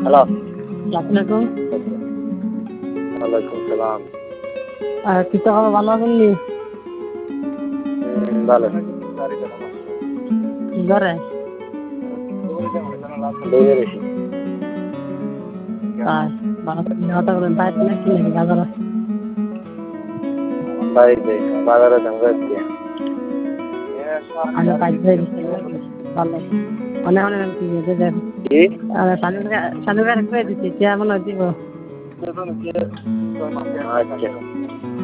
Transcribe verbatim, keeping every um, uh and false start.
Hello. আসসালামু ওয়ালাইকুম সালাম। আর কি তো ভালো আছেন নি? হুম, ভালো। ঘরে দৌড়ে বেশি। তাই ভালো কথা বলেন বাইরে নাকি নাকি বাজারে বাড়িতে বাজারে দাম যাচ্ছি। আমি বাইরে ভালো অনেক অনেক কি দেখ কি? শানু শানু করে দিচ্ছি কে মনে দিব আচ্ছা।